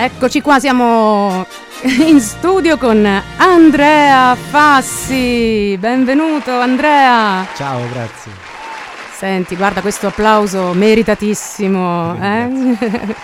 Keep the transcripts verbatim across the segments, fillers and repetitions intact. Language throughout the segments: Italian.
Eccoci qua, siamo in studio con Andrea Fassi. Benvenuto Andrea. Ciao, grazie. Senti, guarda questo applauso meritatissimo, eh?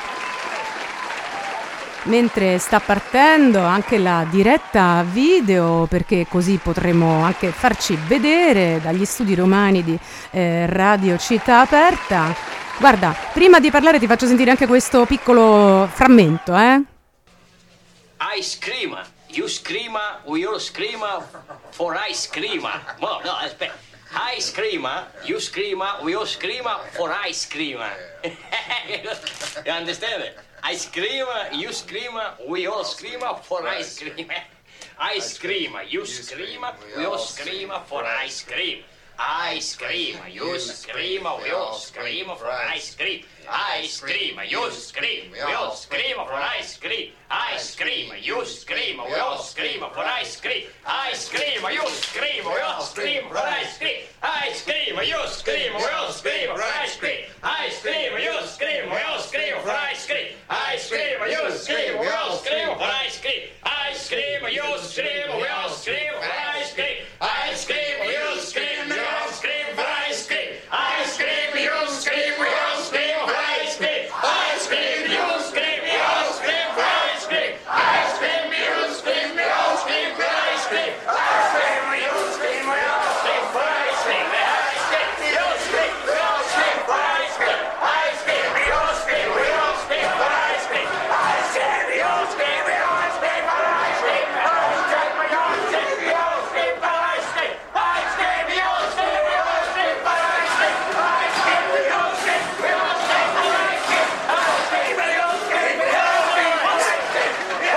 Mentre sta partendo anche la diretta video, perché così potremo anche farci vedere dagli studi romani di eh, Radio Città Aperta. Guarda, prima di parlare ti faccio sentire anche questo piccolo frammento, eh? Ice cream, you scream, we all scream for ice cream. No, no, aspetta. Ice cream, you scream, we all scream for ice cream. You understand? Ice cream, you scream, we all scream for ice cream. Ice cream, you scream, we all scream for ice cream. Ice cream, you scream, we all scream for ice cream. Ice cream, you scream, we all scream for ice cream. Ice cream, you scream, we all scream for ice cream. Ice cream, you scream, we all scream for ice cream. Ice cream, you scream, we all scream for ice cream. Ice cream, you scream, we all scream for ice cream. Ice cream, you scream, we all scream for ice cream. Ice cream, you scream, we all scream for ice cream. Ice cream, you scream, we all scream for ice cream. Ice cream, you scream, we all scream for ice cream. Ice cream, you scream, we all scream for ice cream. Ice cream, you scream, we all scream for ice cream. Ice cream, you scream, we all scream for ice cream. Ice cream, you scream, we all scream for ice cream. Ice cream, you scream, we all scream for ice cream. Ice cream, you scream, we all scream for ice cream. Ice cream, you scream, we all scream for ice cream. Ice cream, you scream, we all scream for ice cream. Ice cream, you scream, we all scream for ice cream. Ice cream, you scream, we all scream for ice cream.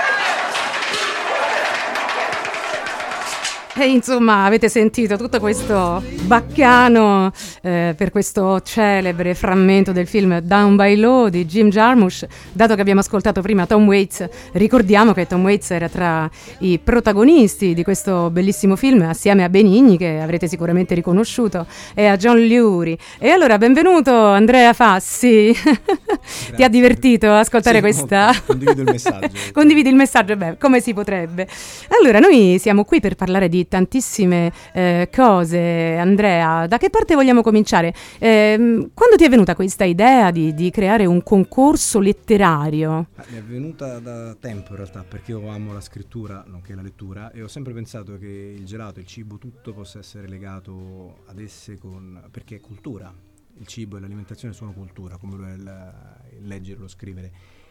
E insomma avete sentito tutto questo baccano eh, per questo celebre frammento del film Down by Law di Jim Jarmusch. Dato che abbiamo ascoltato prima Tom Waits, ricordiamo che Tom Waits era tra i protagonisti di questo bellissimo film assieme a Benigni, che avrete sicuramente riconosciuto, e a John Lurie. E allora benvenuto Andrea Fassi. Ti ha divertito ascoltare sì, questa? Molto. Condivido il messaggio. Condividi il messaggio, beh, come si potrebbe. Allora noi siamo qui per parlare di tantissime eh, cose. Andrea, da che parte vogliamo cominciare? Eh, quando ti è venuta questa idea di, di creare un concorso letterario? Mi è venuta da tempo in realtà, perché io amo la scrittura nonché la lettura e ho sempre pensato che il gelato, il cibo, tutto possa essere legato ad esse con, perché è cultura. Il cibo e l'alimentazione sono cultura, come lo è il, il leggere o lo scrivere.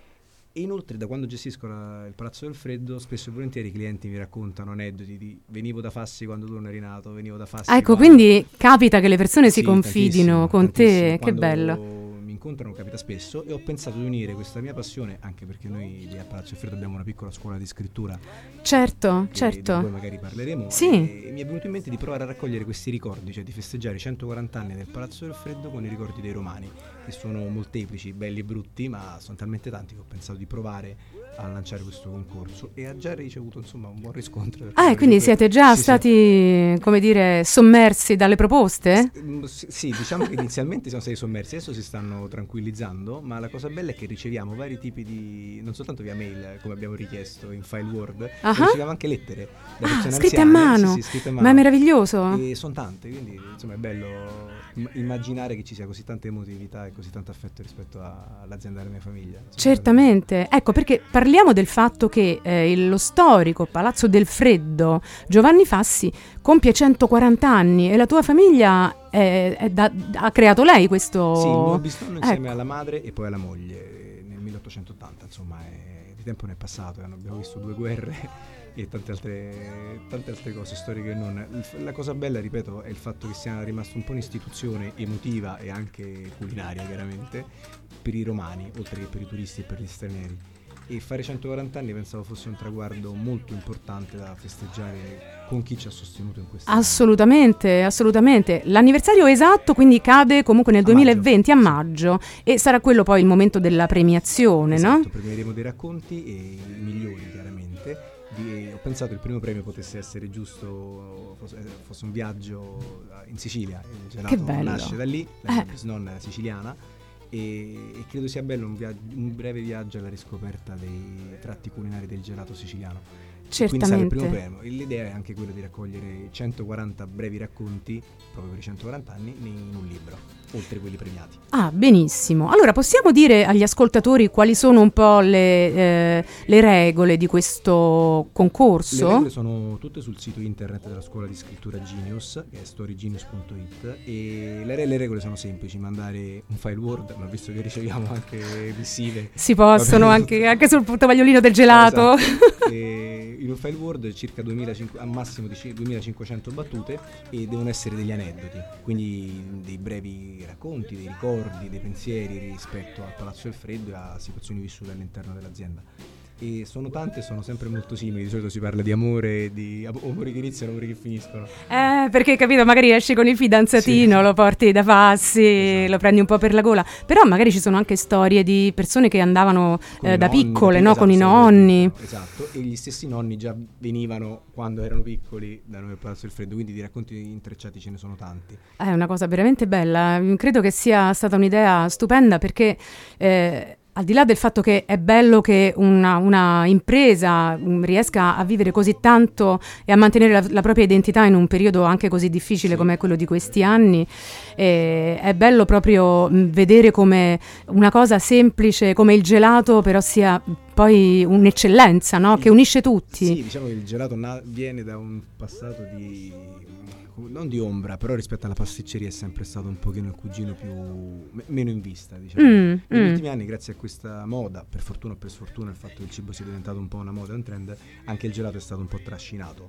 E inoltre, da quando gestisco la, il Palazzo del Freddo, spesso e volentieri i clienti mi raccontano aneddoti di venivo da Fassi quando tu non eri nato, venivo da Fassi. Ah, ecco, quando... quindi capita che le persone si sì, confidino con te, che bello. Mi incontrano capita spesso e ho pensato di unire questa mia passione, anche perché noi lì a Palazzo del Freddo abbiamo una piccola scuola di scrittura. Certo, che, certo. Di cui magari parleremo. Sì. E mi è venuto in mente di provare a raccogliere questi ricordi, cioè di festeggiare i centoquaranta anni del Palazzo del Freddo con i ricordi dei romani, che sono molteplici, belli e brutti, ma sono talmente tanti che ho pensato di provare a lanciare questo concorso e ha già ricevuto insomma un buon riscontro. Ah, e quindi per... siete già sì, stati, sì. come dire, sommersi dalle proposte? S- sì, diciamo che inizialmente siamo stati sommersi, adesso si stanno tranquillizzando, ma la cosa bella è che riceviamo vari tipi di, non soltanto via mail come abbiamo richiesto in file Word, uh-huh. ma riceviamo anche lettere da ah, persone scritte, anziane, a mano. sì, sì, scritte a mano. Ma è meraviglioso. E sono tante, quindi insomma è bello im- immaginare che ci sia così tanta emotività e così tanto affetto rispetto a- all'azienda della mia famiglia. Insomma, certamente, ecco perché parliamo del fatto che eh, lo storico Palazzo del Freddo Giovanni Fassi compie centoquaranta anni e la tua famiglia è, è da, ha creato lei questo... Sì, il mio bisnonno insieme ecco. alla madre e poi alla moglie nel milleottocentottanta, insomma è, di tempo ne è passato, abbiamo visto due guerre e tante altre, tante altre cose storiche e non. La cosa bella, ripeto, è il fatto che sia rimasto un po' un'istituzione emotiva e anche culinaria chiaramente per i romani, oltre che per i turisti e per gli stranieri. E fare centoquaranta anni pensavo fosse un traguardo molto importante da festeggiare con chi ci ha sostenuto in questa assolutamente, anni. assolutamente. L'anniversario esatto quindi cade comunque nel a duemilaventi maggio. a maggio e sarà quello poi il momento della premiazione, esatto, no? Premieremo dei racconti e i migliori chiaramente. Di, ho pensato che il primo premio potesse essere giusto, fosse, fosse un viaggio in Sicilia, il gelato che bello. Nasce da lì, la mia eh. bisnonna era siciliana e, e credo sia bello un, via- un breve viaggio alla riscoperta dei tratti culinari del gelato siciliano. Quindi sarà il primo premio. L'idea è anche quella di raccogliere centoquaranta brevi racconti proprio per i centoquaranta anni in un libro, oltre quelli premiati. Ah, benissimo. Allora possiamo dire agli ascoltatori quali sono un po' le, eh, le regole di questo concorso? Le regole sono tutte sul sito internet della scuola di scrittura Genius, che è storygenius punto it, e le, le regole sono semplici: mandare un file Word, ma visto che riceviamo anche missive si possono anche, anche sul tovagliolino del gelato. Esatto. E in un file Word circa duemilacinquecento, al massimo di duemilacinquecento battute, e devono essere degli aneddoti, quindi dei brevi racconti, dei ricordi, dei pensieri rispetto al Palazzo del Freddo e a situazioni vissute all'interno dell'azienda. E sono tante, sono sempre molto simili. Di solito si parla di amore, di amori che iniziano, amori che finiscono. Eh, perché capito, magari esci con il fidanzatino, sì, lo porti da passi, esatto, lo prendi un po' per la gola. Però magari ci sono anche storie di persone che andavano eh, da nonni, piccole, no? Esatto, con i nonni. Esatto, e gli stessi nonni già venivano quando erano piccoli da noi al Palazzo del Freddo, quindi di racconti intrecciati ce ne sono tanti. È una cosa veramente bella, credo che sia stata un'idea stupenda, perché eh, al di là del fatto che è bello che una, una impresa um, riesca a vivere così tanto e a mantenere la, la propria identità in un periodo anche così difficile, sì, come quello di questi anni, eh, è bello proprio mh, vedere come una cosa semplice come il gelato però sia poi un'eccellenza, no? Che unisce tutti. Sì, diciamo che il gelato na- viene da un passato di... non di ombra, però rispetto alla pasticceria è sempre stato un pochino il cugino più m- meno in vista, diciamo. Mm, Negli mm. ultimi anni, grazie a questa moda, per fortuna o per sfortuna, il fatto che il cibo sia diventato un po' una moda, un trend, anche il gelato è stato un po' trascinato.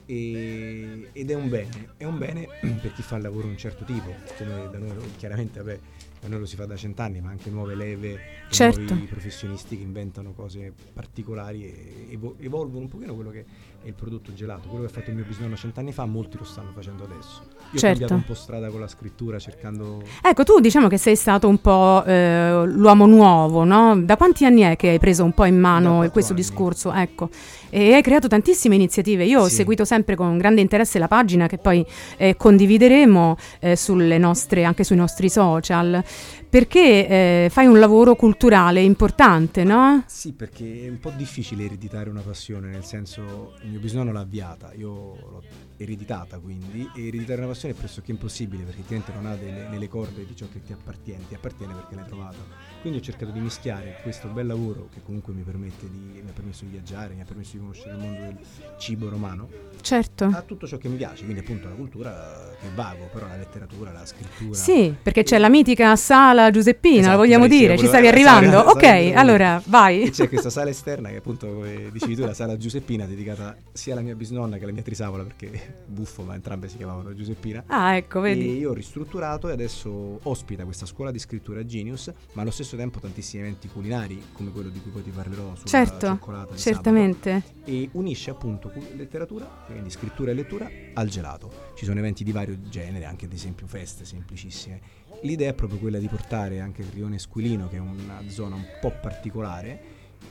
E, ed è un bene, è un bene per chi fa il lavoro di un certo tipo, come da noi chiaramente, vabbè, da noi lo si fa da cent'anni, ma anche nuove leve, certo, nuovi professionisti che inventano cose particolari e evo- evolvono un pochino quello che è il prodotto gelato. Quello che ha fatto il mio bisnonno cent'anni fa, molti lo stanno facendo adesso. Io certo. ho cambiato un po' strada con la scrittura, cercando... Ecco, tu diciamo che sei stato un po' eh, l'uomo nuovo, no? Da quanti anni è che hai preso un po' in mano questo anni. discorso? Ecco, e hai creato tantissime iniziative. Io sì. ho seguito sempre con grande interesse la pagina, che poi eh, condivideremo eh, sulle nostre, anche sui nostri social, perché eh, fai un lavoro culturale importante, no? Sì, perché è un po' difficile ereditare una passione, nel senso, il mio bisnonno l'ha avviata, io l'ho ereditata, quindi, e ereditare una passione è pressoché impossibile, perché ovviamente non ha delle, nelle corde di ciò che ti appartiene, ti appartiene perché l'hai trovato. Quindi ho cercato di mischiare questo bel lavoro, che comunque mi permette di, mi ha permesso di viaggiare, mi ha permesso di conoscere il mondo del cibo romano, certo, a tutto ciò che mi piace, quindi appunto la cultura che è vago, però la letteratura, la scrittura. Sì, perché c'è la mitica sala Giuseppina, esatto, lo vogliamo dire, ci stavi la arrivando? Sala, ok, sala allora vai. E c'è questa sala esterna che appunto, come dicevi tu, la sala Giuseppina, dedicata sia alla mia bisnonna che alla mia trisavola, perché buffo, ma entrambe si chiamavano Giuseppina. Ah, ecco, vedi. E io ho ristrutturato e adesso ospita questa scuola di scrittura Genius, ma allo stesso tempo tantissimi eventi culinari, come quello di cui poi ti parlerò sulla certo, cioccolata di certamente sabato, e unisce appunto letteratura, quindi scrittura e lettura, al gelato. Ci sono eventi di vario genere, anche ad esempio feste semplicissime. L'idea è proprio quella di portare anche il rione Esquilino, che è una zona un po' particolare,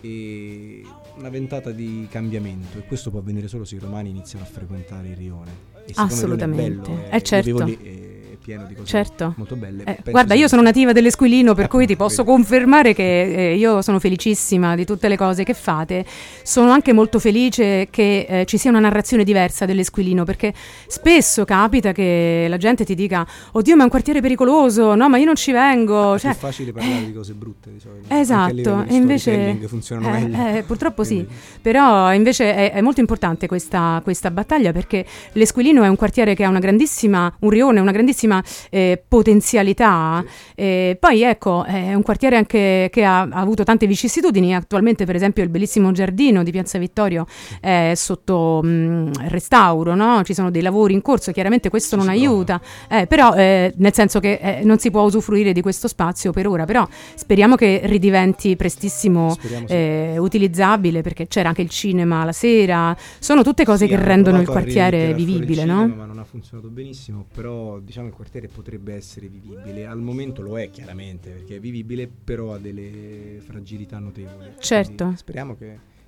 e una ventata di cambiamento, e questo può avvenire solo se i romani iniziano a frequentare il rione. E assolutamente, il rione è bello, è, è certo, è pieno di cose certo. molto belle. Eh, guarda, io sono nativa dell'Esquilino, per eh, cui ti posso vedi. confermare che eh, io sono felicissima di tutte le cose che fate. Sono anche molto felice che eh, ci sia una narrazione diversa dell'Esquilino, perché spesso capita che la gente ti dica: oddio, ma è un quartiere pericoloso, no, ma io non ci vengo. È cioè, più facile parlare eh, di cose brutte di solito. Esatto, e invece funzionano eh, meglio. Eh, purtroppo sì, però invece è, è molto importante questa, questa battaglia, perché l'Esquilino è un quartiere che ha una grandissima, un rione, una grandissima eh, potenzialità, sì. eh, poi ecco, è un quartiere anche che ha, ha avuto tante vicissitudini. Attualmente per esempio il bellissimo giardino di Piazza Vittorio è sotto mh, restauro, no? Ci sono dei lavori in corso, chiaramente questo sì, non aiuta, eh, però eh, nel senso che eh, non si può usufruire di questo spazio per ora, però speriamo che ridiventi prestissimo eh, sì. utilizzabile, perché c'era anche il cinema la sera, sono tutte cose sì, che rendono il quartiere vivibile, no? Cinema, ma non ha funzionato benissimo, però diciamo il quartiere potrebbe essere vivibile, al momento lo è chiaramente, perché è vivibile, però ha delle fragilità notevoli. Certo. Quindi speriamo che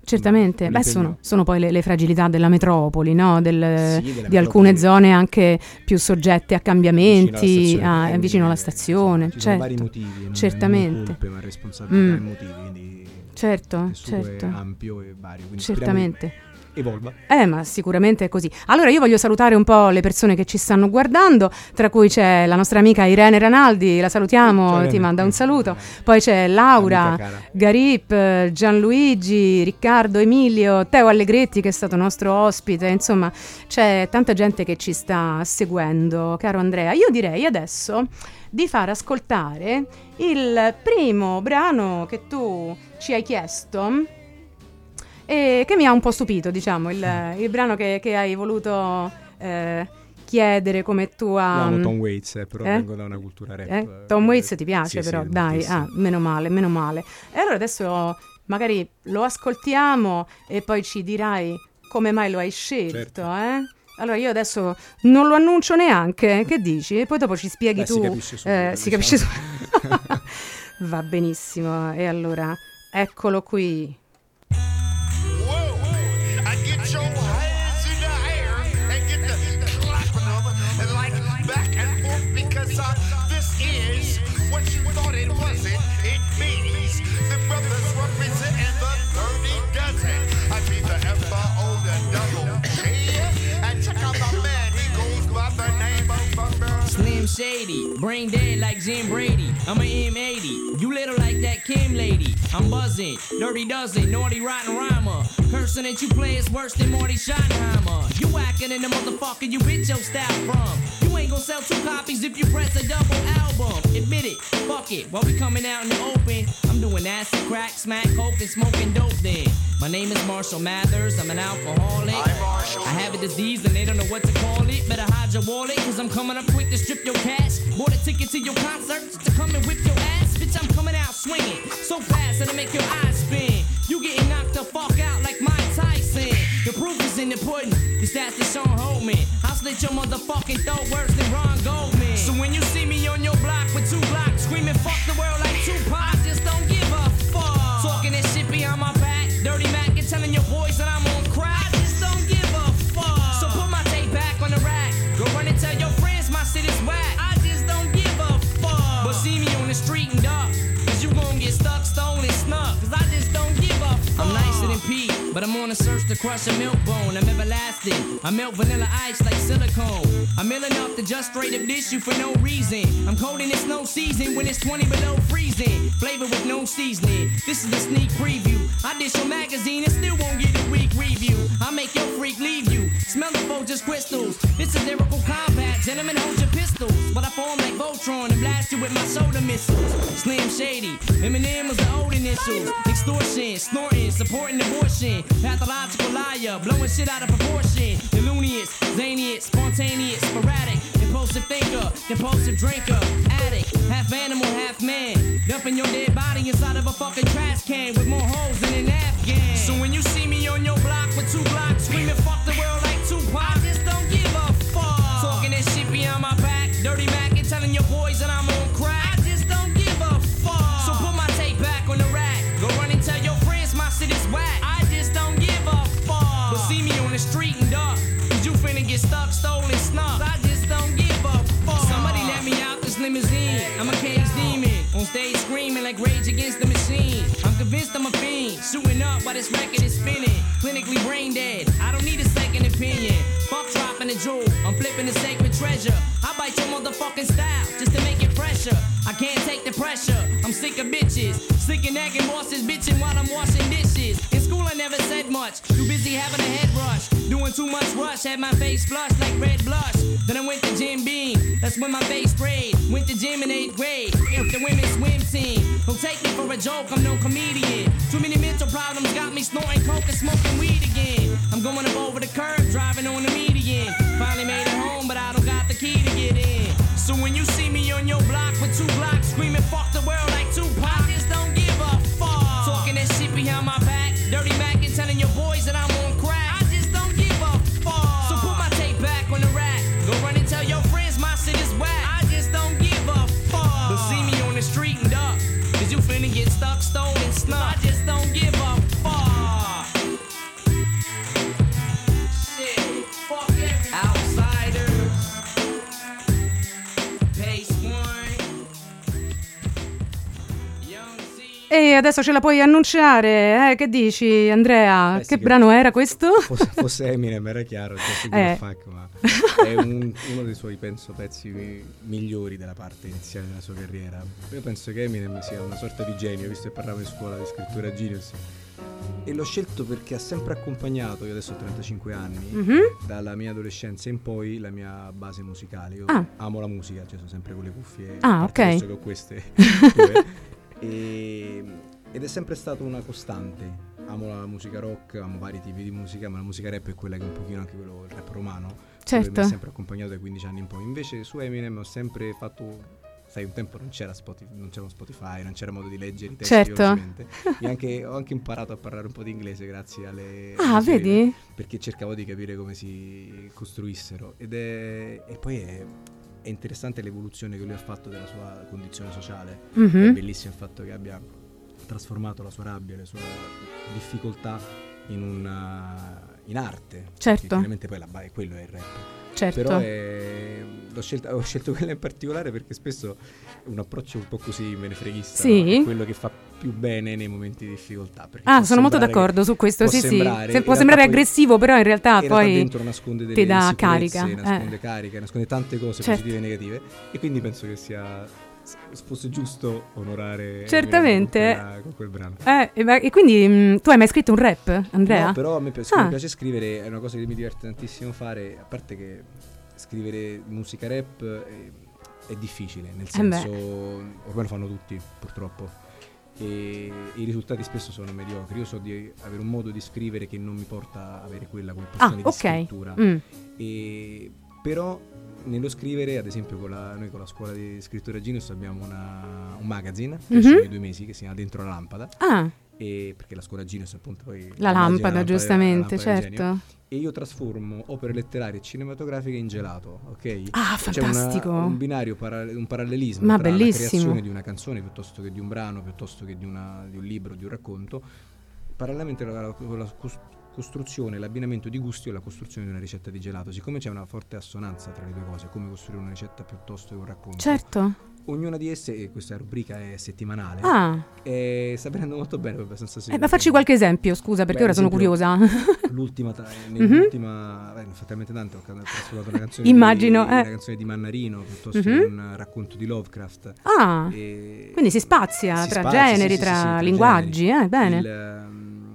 Certamente, beh, sono, sono poi le, le fragilità della metropoli, no? Del, sì, di alcune zone anche più soggette a cambiamenti, a, vicino alla stazione. Ci certo. sono vari motivi, non certamente. Non colpe, ma responsabilità mm. e motivi, quindi certo, certo. è ampio e vario. Quindi certamente. Evolva. Eh, ma sicuramente è così. Allora io voglio salutare un po' le persone che ci stanno guardando, tra cui c'è la nostra amica Irene Ranaldi, la salutiamo, Ciao, ti manda un saluto. Poi c'è Laura, Garip, Gianluigi, Riccardo, Emilio, Teo Allegretti che è stato nostro ospite, insomma c'è tanta gente che ci sta seguendo, caro Andrea. Io direi adesso di far ascoltare il primo brano che tu ci hai chiesto e che mi ha un po' stupito, diciamo, il, il brano che, che hai voluto eh, chiedere come tua... No, Tom Waits, eh, però eh? vengo da una cultura rap. Eh? Tom Waits ti piace, sì, però, sì, dai, ah, meno male, meno male. E allora adesso magari lo ascoltiamo e poi ci dirai come mai lo hai scelto, certo. eh? Allora io adesso non lo annuncio neanche, che dici? E poi dopo ci spieghi Beh, tu. Si capisce subito. Eh, si capisce subito. Va benissimo, e allora eccolo qui. Slim Shady, brain dead like Jim Brady. I'm a M eighty, you little like that Kim lady. I'm buzzing, dirty dozen, naughty rotten rhymer. Person that you play is worse than Marty Schottenheimer. You whacking in the motherfucker you bitch your style from. You ain't gonna sell two copies if you press a double album. Admit it, fuck it, while we coming out in the open. I'm doing acid, crack, smack, coke, and smoking dope then. My name is Marshall Mathers, I'm an alcoholic. I have a disease and they don't know what to call it. Better hide your wallet, cause I'm coming up quick to strip your cash. Bought a ticket to your concert just to come and whip your ass. Bitch, I'm coming out swinging so fast that'll make your eyes spin. You getting knocked the fuck out like Mike Tyson. The proof is in the pudding, the stats to Sean Holman. I'll slit your motherfucking throat worse than Ron Goldman. So when you see me on your block with two blocks screaming fuck the world like Tupac, I just don't give a fuck. Talking that shit behind my back, dirty Mac and telling your boys that I'm on crack, I just don't give a fuck. So put my tape back on the rack, go run and tell your friends my shit is whack, I just don't give a fuck. But see me on the street and duck, cause you gon' get stuck, stolen, snuck, cause I just don't give a fuck. I'm nicer than Pete, but I'm on a search to crush a milk bone. I'm everlasting, I melt vanilla ice like silicone. I'm ill enough to just straight up dish you for no reason. I'm cold and it's no season when it's twenty below freezing. Flavor with no seasoning, this is the sneak preview. I dish your magazine and still won't get a weak review. I make your freak leave you, smell the Folgers crystals. It's a lyrical combat, gentlemen hold your pistols. But I form like Voltron and blast you with my soda missiles. Slim Shady, Eminem was the old initials. Extortion, snorting, supporting abortion. Pathological liar, blowing shit out of proportion. Illumious, zanious, spontaneous, sporadic. Impulsive thinker, compulsive drinker. Addict, half animal, half man. Dumping your dead body inside of a fucking trash can with more holes than an Afghan. So when you see me on your block with two blocks screaming fuck the world like Tupac, I just don't give a fuck. Talking that shit behind my back, dirty Mac and telling your boys that I'm on crack, I just don't give a fuck. So put my tape back on the rack, go run and tell your friends my shit is whack, I just don't give a fuck. But see me on the street and duck, cause you finna get stuck, stolen, snuck, I just don't give a fuck. Somebody let me out this limousine, I'm a cage demon, on stage screaming like Rage Against the Machine. I'm convinced I'm a fiend, shooting up while this record is spinning. Clinically brain dead, I don't need a second opinion. Fuck dropping the jewel, I'm flipping the sacred treasure. I bite your motherfucking style just to make it pressure. I can't take the pressure, I'm sick of bitches. Sick of nagging bosses bitching while I'm washing dishes. In school I never said much, too busy having a head rush. Doing too much rush, had my face flushed like red blush. Then I went to Jim Beam, that's when my face sprayed. Went to gym in eighth grade, with the women's swim team. Don't take me for a joke, I'm no comedian. Too many mental problems got me snorting coke and smoking weed again. I'm going up over the curb, driving on the median. Finally made it home, but I don't got the key to get in. So when you see me on your block with two blocks screaming fuck the world like Tupac, I just don't give a fuck. Talking that shit behind my back, dirty Mac and telling your boys that I'm on crack, I just don't give a fuck. So put my tape back on the rack, go run and tell your friends my shit is whack, I just don't give a fuck. But see me on the street and duck, cause you finna get stuck, stolen, snuck, I just don't give a fuck. E adesso ce la puoi annunciare, eh? Che dici, Andrea? Beh, sì, che, che brano era questo? Fosse, fosse Eminem era chiaro, eh. fuck, ma è un, uno dei suoi, penso, pezzi migliori della parte iniziale della sua carriera. Io penso che Eminem sia una sorta di genio, visto che parlavo in scuola di scrittura genius. E l'ho scelto perché ha sempre accompagnato, io adesso ho trentacinque anni, mm-hmm. dalla mia adolescenza in poi la mia base musicale. Io ah. amo la musica, cioè sono sempre con le cuffie, ah, ok. Adesso che ho queste e, ed è sempre stata una costante. Amo la musica rock, amo vari tipi di musica, ma la musica rap è quella che è un pochino anche quello, il rap romano, certo. mi ha sempre accompagnato dai quindici anni in poi. Invece su Eminem ho sempre fatto, sai, un tempo non c'era Spotify, non c'era Spotify, non c'era modo di leggere i testi, certo. velocemente. E anche, ho anche imparato a parlare un po' di inglese grazie alle ah alle vedi serie, perché cercavo di capire come si costruissero. Ed è, e poi è, è interessante l'evoluzione che lui ha fatto della sua condizione sociale. Mm-hmm. È bellissimo il fatto che abbia trasformato la sua rabbia, le sue difficoltà in una in arte, certo. Chiaramente poi la base, quello è il rap. Certo. Però è, l'ho scelta, ho scelto quella in particolare perché spesso è un approccio un po' così menefreghista, sì. no? È quello che fa più bene nei momenti di difficoltà. Ah, sono molto d'accordo su questo, sì sì. Se può sembrare aggressivo, però in realtà in poi realtà dentro nasconde delle ti dà carica, nasconde eh. carica, nasconde tante cose certo. positive e negative, e quindi penso che sia fosse giusto onorare certamente con, quella, con quel brano. Eh, e, e quindi mh, tu hai mai scritto un rap, Andrea? No, però a me piace, ah. mi piace scrivere, è una cosa che mi diverte tantissimo fare, a parte che scrivere musica rap è, è difficile, nel senso eh ormai lo fanno tutti purtroppo, e i risultati spesso sono mediocri. Io so di avere un modo di scrivere che non mi porta a avere quella compulsione ah, di okay. scrittura, mm. e, però nello scrivere, ad esempio con la, noi con la scuola di scrittura Genius abbiamo una, un magazine che mm-hmm. esce ogni due mesi che si chiama Dentro la lampada, ah. e perché la scuola Genius appunto poi la lampada, lampada giustamente, la lampada certo. E io trasformo opere letterarie e cinematografiche in gelato, ok? Ah, c'è fantastico! Una, un binario, para, un parallelismo ma tra bellissimo. la creazione di una canzone piuttosto che di un brano, piuttosto che di, una, di un libro, di un racconto, parallelamente con la, la, la costruzione, l'abbinamento di gusti o la costruzione di una ricetta di gelato. Siccome c'è una forte assonanza tra le due cose, come costruire una ricetta piuttosto che un racconto, certo. Ognuna di esse, e questa rubrica è settimanale, ah. e sta prendendo molto bene, abbastanza eh, ma facci qualche esempio, scusa, perché Beh, ora sono curiosa. L'ultima, tra, nell'ultima, mm-hmm. beh, fattalmente tante, ho trasformato una canzone immagino di, eh. una canzone di Mannarino piuttosto mm-hmm. che un racconto di Lovecraft. Ah, e quindi si spazia si tra spazia, generi, sì, sì, tra sì, sì, tra linguaggi, generi. eh, bene. Il,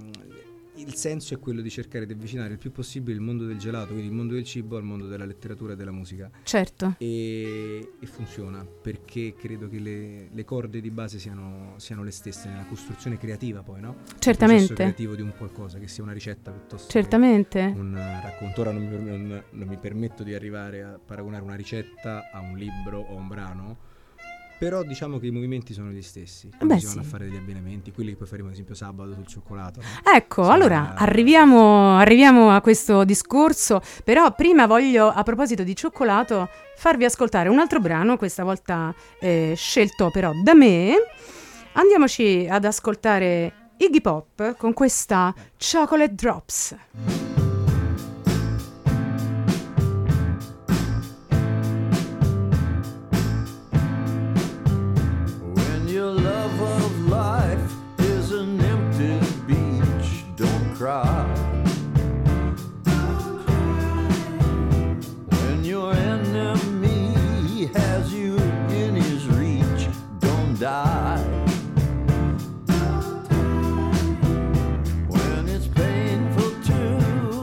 il senso è quello di cercare di avvicinare il più possibile il mondo del gelato, quindi il mondo del cibo, al mondo della letteratura e della musica. Certo. E, e funziona, perché credo che le, le corde di base siano, siano le stesse nella costruzione creativa, poi, no? Certamente. Il processo creativo di un qualcosa, che sia una ricetta piuttosto certamente. che un racconto. Ora non mi, non, non mi permetto di arrivare a paragonare una ricetta a un libro o a un brano, però diciamo che i movimenti sono gli stessi. Beh, si vanno sì. a fare degli abbinamenti, quelli che poi faremo ad esempio sabato sul cioccolato, no? Ecco, Sarà... allora arriviamo, arriviamo a questo discorso, però prima voglio, a proposito di cioccolato, farvi ascoltare un altro brano, questa volta eh, scelto però da me. Andiamoci ad ascoltare Iggy Pop con questa Chocolate Drops. When your enemy has you in his reach, don't die. When it's painful to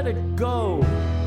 let it go.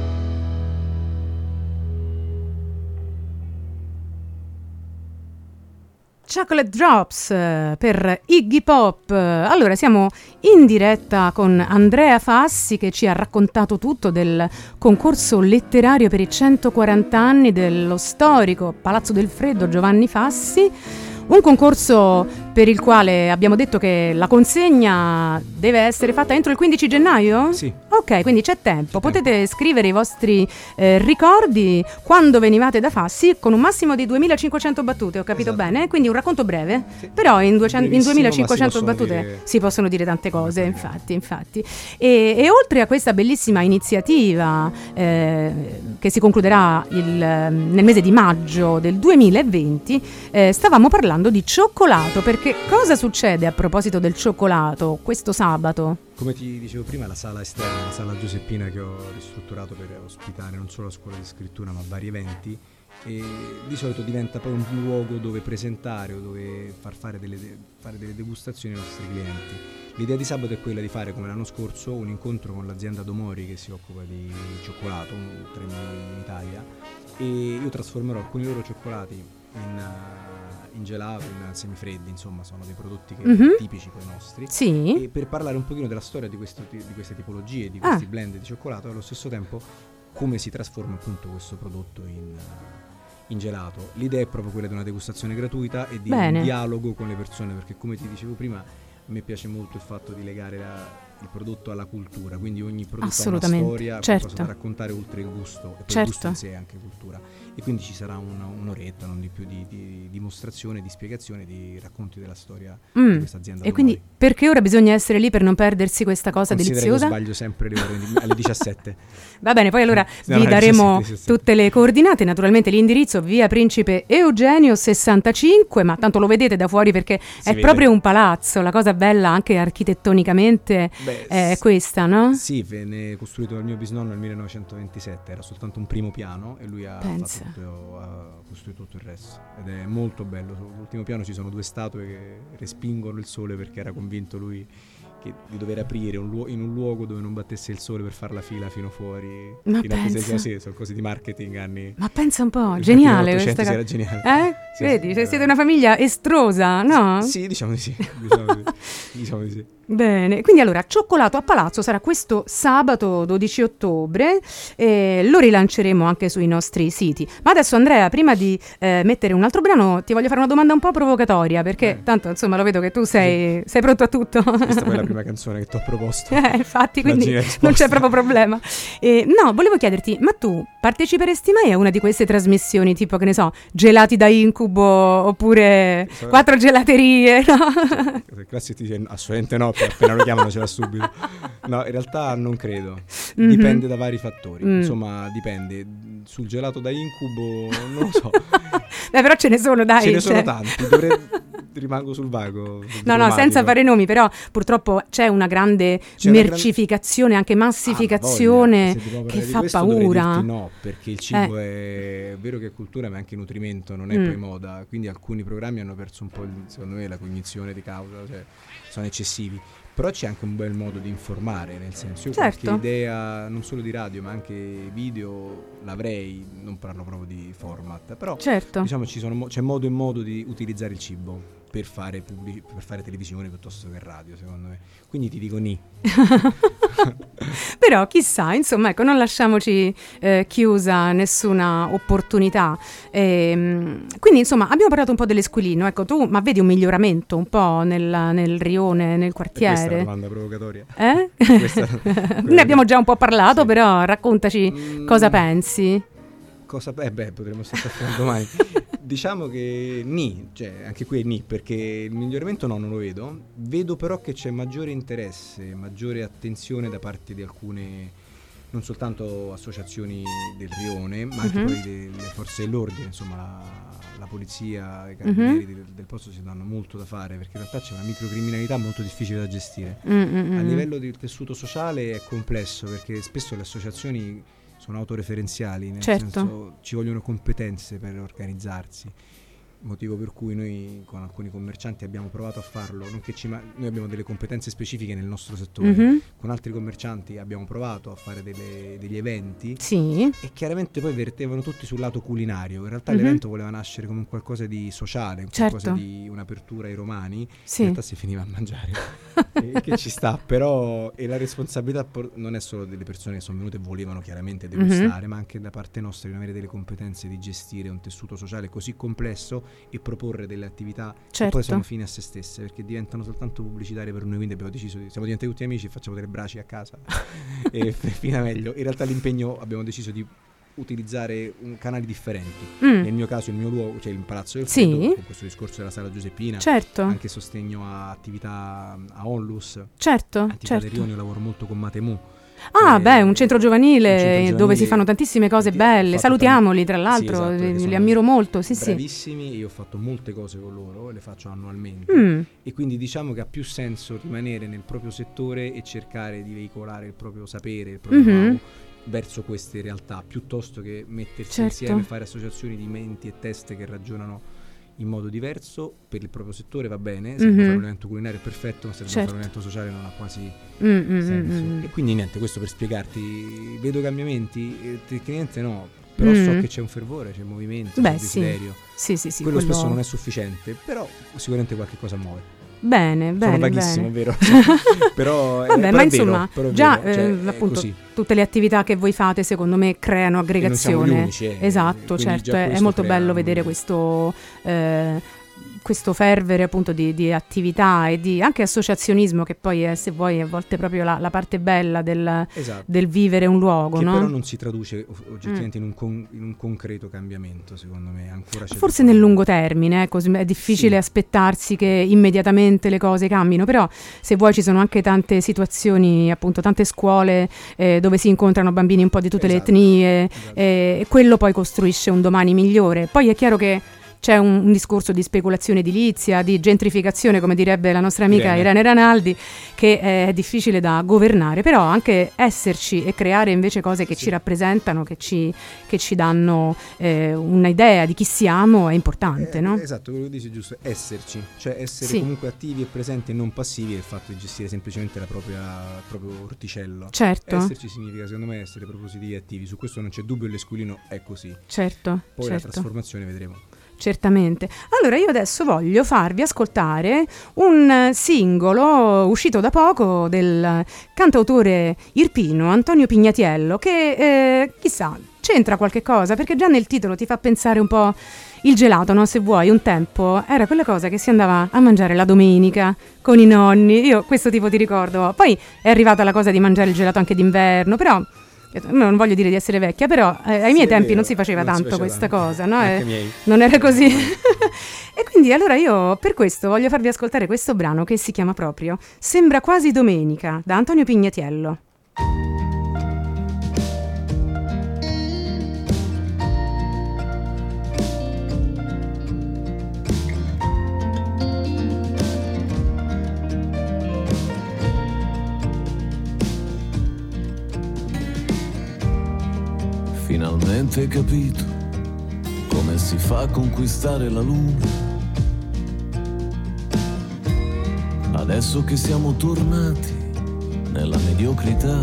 Chocolate Drops eh, per Iggy Pop. Allora siamo in diretta con Andrea Fassi che ci ha raccontato tutto del concorso letterario per i centoquaranta anni dello storico Palazzo del Freddo Giovanni Fassi, un concorso per il quale abbiamo detto che la consegna deve essere fatta entro il quindici gennaio? Sì. Ok, quindi c'è tempo, C'è potete tempo. scrivere i vostri eh, ricordi quando venivate da Fassi con un massimo di duemilacinquecento battute, ho capito Esatto. bene? Quindi un racconto breve, Sì. però in, duecento, in Brevissimo, duemilacinquecento ma si possono battute dire- si possono dire tante cose, Come infatti, infatti. E, e oltre a questa bellissima iniziativa eh, che si concluderà il, nel mese di maggio del duemilaventi, eh, stavamo parlando di cioccolato, perché cosa succede a proposito del cioccolato questo sabato? Come ti dicevo prima, la sala esterna, la sala Giuseppina che ho ristrutturato per ospitare non solo la scuola di scrittura ma vari eventi, e di solito diventa poi un luogo dove presentare o dove far fare delle, fare delle degustazioni ai nostri clienti. L'idea di sabato è quella di fare, come l'anno scorso, un incontro con l'azienda Domori che si occupa di cioccolato, un tremendo in Italia, e io trasformerò alcuni loro cioccolati in, uh, in gelato, in semifreddi, insomma sono dei prodotti che, Mhm. tipici per i nostri. Sì? E per parlare un pochino della storia di, questo, di queste tipologie, di Ah. questi blend di cioccolato, e allo stesso tempo come si trasforma appunto questo prodotto in, uh, in gelato. L'idea è proprio quella di una degustazione gratuita e di Bene. un dialogo con le persone, perché come ti dicevo prima, a me piace molto il fatto di legare la- il prodotto alla cultura, quindi ogni prodotto ha una Assolutamente, storia, certo. qualcosa da raccontare oltre il gusto, e poi Certo. il gusto in sé è anche cultura, e quindi ci sarà una- un'oretta, non di più, di, di dimostrazione, di spiegazione, di racconti della storia Mm. di questa azienda. E quindi perché ora bisogna essere lì per non perdersi questa cosa Considera che io deliziosa? sbaglio sempre le ore, alle diciassette. Va bene, poi allora No, vi no, daremo diciassette, diciassette. tutte le coordinate, naturalmente l'indirizzo via Principe Eugenio sessantacinque, ma tanto lo vedete da fuori perché è vede. proprio un palazzo, la cosa bella anche architettonicamente Beh, è s- questa, no? Sì, venne costruito dal mio bisnonno nel millenovecentoventisette, era soltanto un primo piano e lui ha, Pensa. fatto tutto, ha costruito tutto il resto, ed è molto bello. Sull'ultimo piano ci sono due statue che respingono il sole perché era convinto lui che di dover aprire un luo- in un luogo dove non battesse il sole per far la fila fino fuori. Ma in attesa- pensa. sì, sono cose di marketing anni. Ma pensa un po', Infatti geniale nell'Ottocento questa si cosa. era geniale. Eh? Sì, Vedi, sì, se eh. siete una famiglia estrosa, no? Sì, diciamo di sì. Diciamo di sì. Diciamo di sì. Bene, quindi allora Cioccolato a Palazzo sarà questo sabato dodici ottobre, e lo rilanceremo anche sui nostri siti. Ma adesso Andrea, prima di eh, mettere un altro brano, ti voglio fare una domanda un po' provocatoria, perché Eh. tanto insomma lo vedo che tu sei, sei pronto a tutto. Questa poi è la prima canzone che ti ho proposto. Eh, infatti, quindi Immagini la non c'è risposta. proprio problema. Eh, no, volevo chiederti, ma tu parteciperesti mai a una di queste trasmissioni, tipo, che ne so, Gelati da Incubo, oppure Sì. Quattro gelaterie, no? Il classico ti dice assolutamente no, poi appena lo chiamano ce l'ha subito. No, in realtà non credo. Mhm. Dipende da vari fattori. Mm. Insomma, dipende. Sul gelato da incubo, non lo so. Beh, però ce ne sono, dai. Ce ne sono cioè. tanti. Dovrei... Rimango sul vago. sul No, no, diplomatico. senza fare nomi, però purtroppo c'è una grande C'è una mercificazione, anche Ah, ma massificazione voglia. Se devo che parlare di fa questo dovrei paura. dirti no, perché il cibo è vero che è cultura, ma è anche nutrimento, non è Mm. poi moda. Quindi alcuni programmi hanno perso un po', il- secondo me, la cognizione di causa, cioè sono eccessivi. Però c'è anche un bel modo di informare, nel senso, io Certo. qualche idea non solo di radio ma anche video l'avrei, non parlo proprio di format, però Certo. diciamo ci sono mo- c'è modo e modo di utilizzare il cibo per fare, pubblic- per fare televisione piuttosto che radio, secondo me. Quindi ti dico ni. Però chissà, insomma, ecco, non lasciamoci eh, chiusa nessuna opportunità. Ehm, quindi, insomma, abbiamo parlato un po' dell'Esquilino, ecco, tu, ma vedi un miglioramento un po' nel, nel rione, nel E questa è una quartiere? domanda provocatoria. Eh? Questa- Ne abbiamo già un po' parlato, Sì. però raccontaci Mm. cosa pensi. Cosa, eh beh, potremmo stare fino a domani. Diciamo che ni, cioè anche qui è ni, perché il miglioramento no, non lo vedo. Vedo però che c'è maggiore interesse, maggiore attenzione da parte di alcune, non soltanto associazioni del rione, ma anche Mhm. poi delle forze dell'ordine, insomma la, la polizia, i carabinieri Mhm. del, del posto si danno molto da fare, perché in realtà c'è una microcriminalità molto difficile da gestire. Mm, mm, A mm. livello del tessuto sociale è complesso, perché spesso le associazioni sono autoreferenziali, nel Certo. senso ci vogliono competenze per organizzarsi. motivo per cui noi con alcuni commercianti abbiamo provato a farlo, non che ci ma- noi abbiamo delle competenze specifiche nel nostro settore, Mm-hmm. con altri commercianti abbiamo provato a fare delle- degli eventi Sì. e chiaramente poi vertevano tutti sul lato culinario. In realtà Mhm. l'evento voleva nascere come un qualcosa di sociale, un Certo. qualcosa di un'apertura ai romani, Sì. in realtà si finiva a mangiare e che ci sta, però e la responsabilità por- non è solo delle persone che sono venute e volevano chiaramente degustare, Mhm. ma anche da parte nostra di avere delle competenze di gestire un tessuto sociale così complesso e proporre delle attività che Certo. poi sono fine a se stesse, perché diventano soltanto pubblicitarie per noi. Quindi abbiamo deciso di, siamo diventati tutti amici e facciamo delle braci a casa e f- fino a meglio. In realtà l'impegno abbiamo deciso di utilizzare un- canali differenti. Mm. Nel mio caso il mio luogo, cioè il Palazzo del Sì. Freddo, con questo discorso della Sala Giuseppina, Certo. anche sostegno a attività a Onlus, Certo, attività certo. del Rione, io lavoro molto con Matemu. Ah, Eh, beh, un centro giovanile, un centro dove giovanile si fanno tantissime cose che ha belle. fatto Salutiamoli, tra tanti- l'altro, sì, esatto, eh, perché li sono ammiro molto. Sì, sì. bravissimi, io ho fatto molte cose con loro, le faccio annualmente. Mm. E quindi diciamo che ha più senso rimanere nel proprio settore e cercare di veicolare il proprio sapere, il proprio Mhm. know-how verso queste realtà, piuttosto che mettersi Certo. insieme, fare associazioni di menti e teste che ragionano in modo diverso. Per il proprio settore va bene, se Mhm. vuoi fare un evento culinario è perfetto, ma se vuoi Certo. fare un evento sociale non ha quasi Mm, mm, senso. mm, mm. E quindi niente, questo per spiegarti, vedo cambiamenti, eh, tecnicamente no, però so Mm. che c'è un fervore, c'è un movimento, Beh, c'è un sì. desiderio. Sì, sì, sì. Quello quello- spesso non è sufficiente, però sicuramente qualche cosa muove. Bene, bene. Sono vaghissimo, bene. è vero. però, eh, Vabbè, però ma è insomma, vero, però è già vero, cioè, eh, è appunto così. tutte le attività che voi fate, secondo me, creano E non siamo aggregazione. gli unici, eh, Esatto, quindi certo, già è, è questo molto crea bello un- vedere questo, eh, questo fervere appunto di, di attività e di anche associazionismo, che poi è, se vuoi, a volte proprio la, la parte bella del, Esatto. del vivere un luogo, Che no? però non si traduce o- oggettivamente in, un con- in un concreto cambiamento, secondo me. Ancora c'è Forse da nel fare. lungo termine, ecco, è difficile Sì. aspettarsi che immediatamente le cose cambino, però se vuoi ci sono anche tante situazioni, appunto tante scuole eh, dove si incontrano bambini un po' di tutte Esatto. le etnie Esatto. eh, e quello poi costruisce un domani migliore. Poi è chiaro che c'è un, un discorso di speculazione edilizia, di gentrificazione, come direbbe la nostra amica Irene. Irene Ranaldi, che è difficile da governare, però anche esserci e creare invece cose che Sì. ci rappresentano, che ci, che ci danno eh, un'idea di chi siamo è importante, Eh, no? Esatto, quello che dici è giusto, esserci, cioè essere Sì. comunque attivi e presenti e non passivi, è il fatto di gestire semplicemente la propria, il proprio orticello. Certo, Esserci significa secondo me essere propositivi e attivi, su questo non c'è dubbio, l'esquilino è così. certo, Poi la certo. trasformazione vedremo. Certamente. Allora io adesso voglio farvi ascoltare un eh, singolo uscito da poco del cantautore irpino Antonio Pignatiello che eh, chissà c'entra qualche cosa, perché già nel titolo ti fa pensare un po' il gelato, no? Se vuoi, un tempo era quella cosa che si andava a mangiare la domenica con i nonni. Io questo tipo di ricordo ho. Poi è arrivata la cosa di mangiare il gelato anche d'inverno, però non voglio dire di essere vecchia, però eh, ai Sì, miei è tempi vero, non si faceva non si tanto faceva questa tanto. cosa, no? Anche Eh, i miei. non era così. E quindi allora io per questo voglio farvi ascoltare questo brano che si chiama proprio Sembra quasi domenica, da Antonio Pignatiello. Finalmente hai capito come si fa a conquistare la luna. Adesso che siamo tornati nella mediocrità.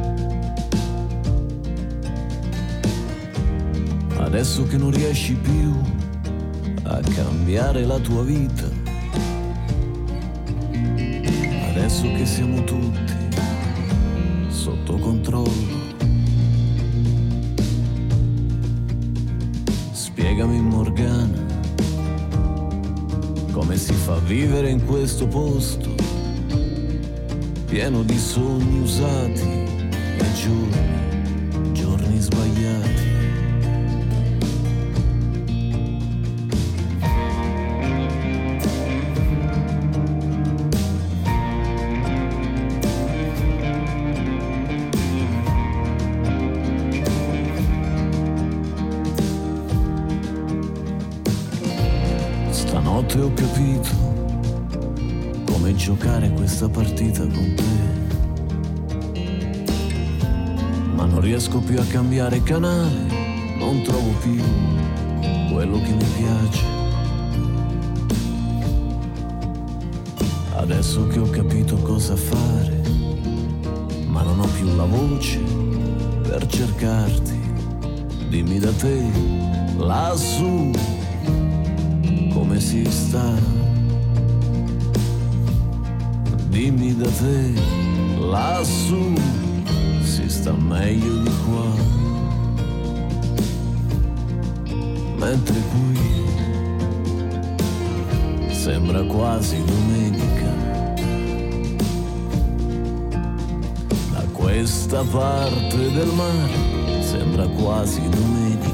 Adesso che non riesci più a cambiare la tua vita. Adesso che siamo tutti sotto controllo. Spiegami, Morgana, come si fa a vivere in questo posto pieno di sogni usati e giorni, giorni sbagliati. Stanotte ho capito come giocare questa partita con te, ma non riesco più a cambiare canale, non trovo più quello che mi piace. Adesso che ho capito cosa fare, ma non ho più la voce per cercarti. Dimmi da te, lassù, come si sta. Dimmi da te, lassù, si sta meglio di qua. Mentre qui sembra quasi domenica, da questa parte del mare sembra quasi domenica.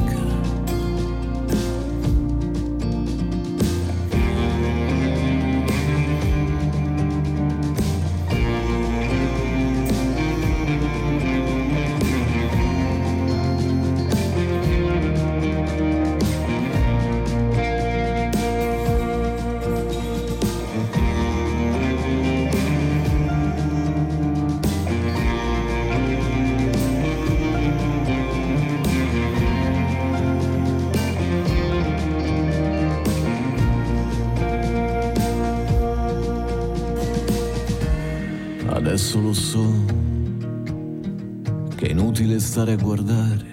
Adesso lo so che è inutile stare a guardare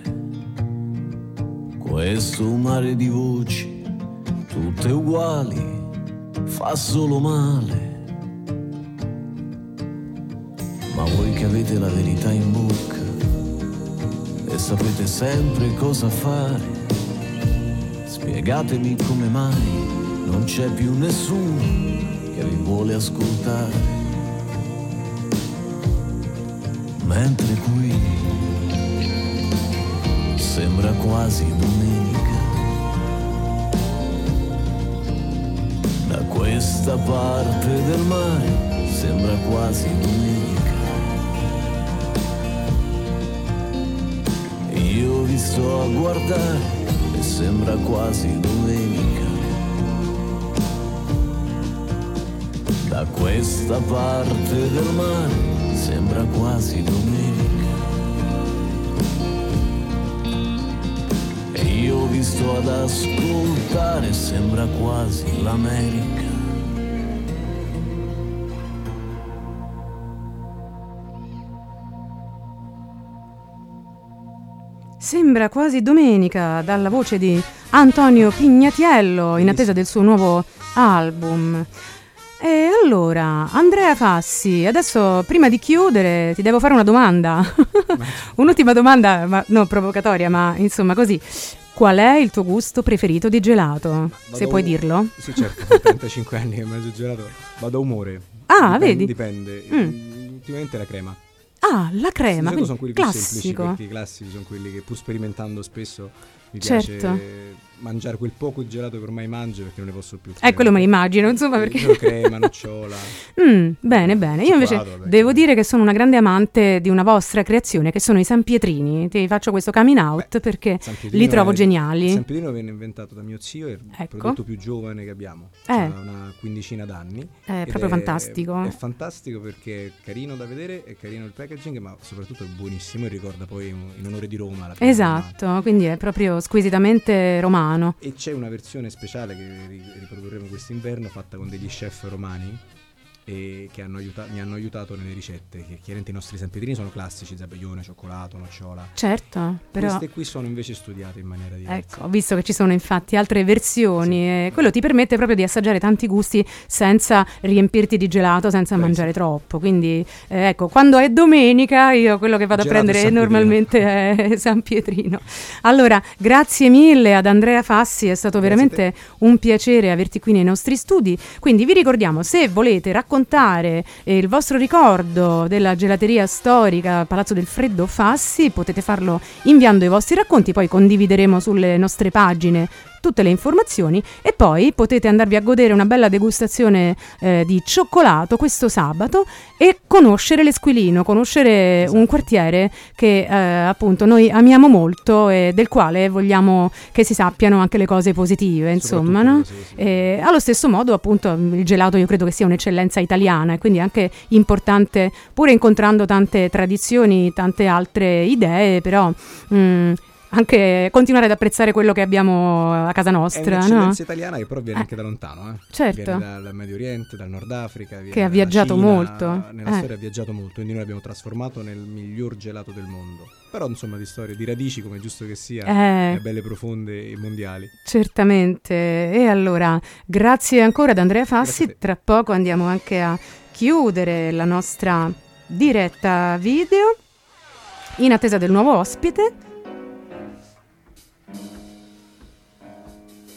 questo mare di voci, tutte uguali, fa solo male. Ma voi che avete la verità in bocca e sapete sempre cosa fare, spiegatemi come mai non c'è più nessuno che vi vuole ascoltare. Mentre qui sembra quasi domenica, da questa parte del mare sembra quasi domenica. Io vi sto a guardare e sembra quasi domenica, da questa parte del mare sembra quasi domenica. E io vi sto ad ascoltare, sembra quasi l'America. Sembra quasi domenica, dalla voce di Antonio Pignatiello, in attesa del suo nuovo album. E allora, Andrea Fassi, adesso prima di chiudere ti devo fare una domanda, un'ultima domanda, ma non provocatoria, ma insomma così. Qual è il tuo gusto preferito di gelato? Vado, se puoi dirlo. Sì, certo, ho trentacinque anni che mangio gelato, vado a umore. Ah, dipende, vedi? Dipende, mm. ultimamente la crema. Ah, la crema, sì, sono quelli più classico. semplici, perché i classici sono quelli che pur sperimentando spesso mi certo. piace mangiare quel poco di gelato che ormai mangio perché non ne posso più. Eh, quello me l'immagino, insomma, perché crema, nocciola. mm, bene, bene. Io invece vabbè, devo dire che sono una grande amante di una vostra creazione, che sono i Sanpietrini. Ti faccio questo coming out Beh, perché li trovo è, geniali. San Pietrino venne inventato da mio zio, è il ecco. prodotto più giovane che abbiamo, eh. cioè una quindicina d'anni. È proprio è, fantastico. È fantastico perché è carino da vedere, è carino il packaging, ma soprattutto è buonissimo e ricorda poi in onore di Roma. La esatto, romana. Quindi è proprio squisitamente romano. E c'è una versione speciale che riprodurremo quest'inverno fatta con degli chef romani e che hanno aiuta- mi hanno aiutato nelle ricette, che chiaramente i nostri sanpietrini sono classici, zabaione, cioccolato, nocciola. Certo, però queste qui sono invece studiate in maniera diversa. Ecco, ho visto che ci sono infatti altre versioni sì. E quello ti permette proprio di assaggiare tanti gusti senza riempirti di gelato, senza Beh, mangiare sì. troppo. Quindi eh, ecco, quando è domenica io quello che vado gelato a prendere normalmente è San Pietrino. Allora, grazie mille ad Andrea Fassi, è stato grazie veramente un piacere averti qui nei nostri studi. Quindi vi ricordiamo, se volete raccontare Eh, il vostro ricordo della gelateria storica Palazzo del Freddo Fassi, potete farlo inviando i vostri racconti, poi condivideremo sulle nostre pagine tutte le informazioni e poi potete andarvi a godere una bella degustazione eh, di cioccolato questo sabato e conoscere l'Esquilino, conoscere esatto. un quartiere che eh, appunto noi amiamo molto e del quale vogliamo che si sappiano anche le cose positive, insomma, no? Sì, sì. E allo stesso modo appunto il gelato io credo che sia un'eccellenza italiana e quindi è anche importante, pur incontrando tante tradizioni, tante altre idee, però mh, anche continuare ad apprezzare quello che abbiamo a casa nostra. È un'eccellenza no? italiana che però viene eh. anche da lontano, eh. Certo. Viene dal Medio Oriente, dal Nord Africa, viene che ha dalla viaggiato Cina, molto. Nella eh. storia ha viaggiato molto, quindi noi l'abbiamo trasformato nel miglior gelato del mondo. Però insomma di storie, di radici, come è giusto che sia, Eh. e belle profonde e mondiali. Certamente. E allora, grazie ancora ad Andrea Fassi. Tra poco andiamo anche a chiudere la nostra diretta video in attesa del nuovo ospite.